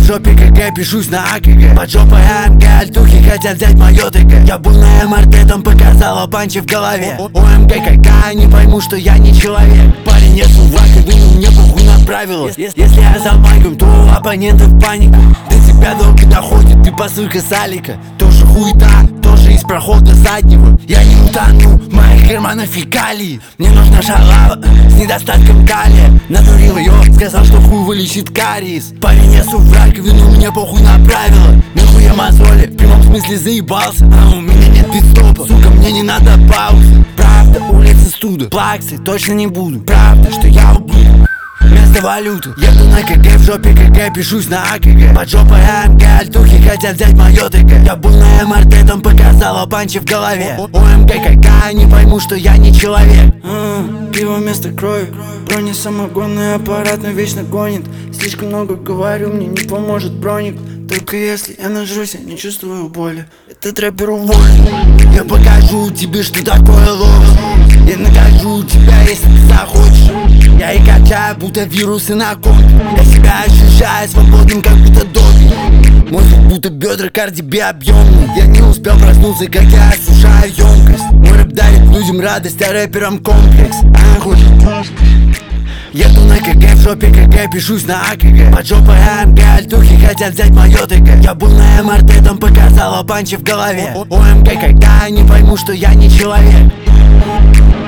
жопе КГ, пишусь на АКГ. Под жопой АМГ, альтухи хотят взять моё ТГ. Я был на МРТ, там показала панчи в голове. ОМГ КК, не пойму, что я не человек. Парень, я сувак, и думал, мне похуй на правила. Если я за майком, то у оппонентов паника. До тебя долго доходит, ты посылка салика. Тоже хуета, тоже из прохода заднего. Я не утону, моих карманов фекалии. Мне нужна шалава с недостатком калия. Надурил ее, сказал, что хуй вылечит кариес. Парень, я сув в раковину, мне похуй на правила. Нахуя мозоли, в прямом смысле заебался. А у меня нет пидстопа, сука, мне не надо паузы. Правда, улица студа, плаксы точно не буду. Правда, что я ублюдок, вместо валюты. Еду на КГ, в жопе КГ, пишусь на АКГ. Под жопой АМГ, альтухи хотят взять моё ТГ. Я был на МРТ, там показала панчи в голове. ОМГ КК, не пойму, что я не человек. Пиво вместо крови, брони самогонный аппарат, но вечно гонит. Слишком много говорю, мне не поможет броник. Только если я нажрусь, я не чувствую боли. Этот рэпер уволен. Я покажу тебе, что такое ложь. Я накажу тебя, если ты захочешь. Я и качаю, будто вирусы на компе. Я себя ощущаю свободным, как будто Добби. Мой звук будто бедра Карди Би объемный. Я не успел проснуться, как я осушаю емкость. Мой рэп дарит людям радость, а рэперам комплекс. Хочет. Еду на КГ, в жопе КГ, пишусь на АКГ. Под жопой АМГ, альтухи хотят взять моё ТГ. Я был на МРТ, там показала панчи в голове. ОМГ КК, не пойму, что я не человек.